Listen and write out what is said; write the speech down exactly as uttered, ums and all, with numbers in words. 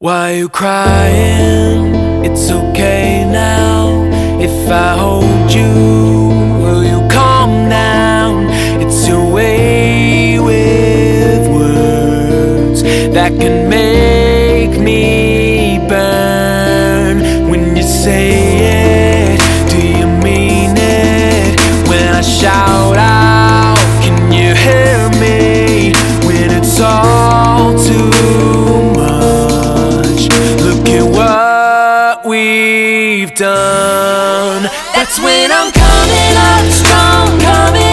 Why you crying? It's okay now. If I hold you, will you calm down? It's your way with words that can make me burn. When you say it, do you mean it? When I shout out, can you hear me? When it's all too we've done, that's when I'm coming up strong, coming